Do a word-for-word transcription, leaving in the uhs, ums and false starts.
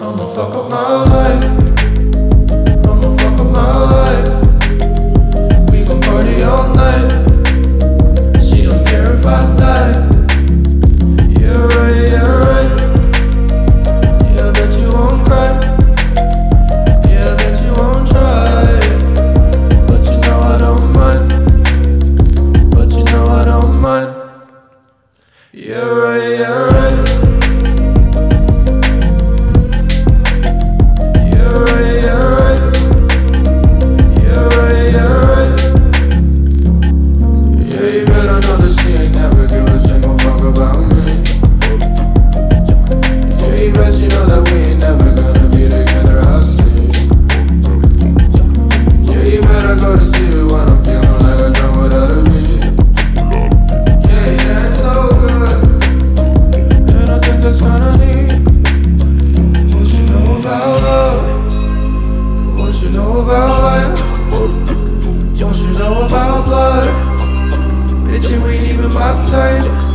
I'ma fuck up my life. I'ma fuck up my life. We gon' party all night. She don't care if I die. Yeah right, yeah right. Yeah, I bet you won't cry. Yeah, I bet you won't try. But you know I don't mind. But you know I don't mind. Yeah right, yeah right. Don't you know about blood? Bitch, you ain't even my type.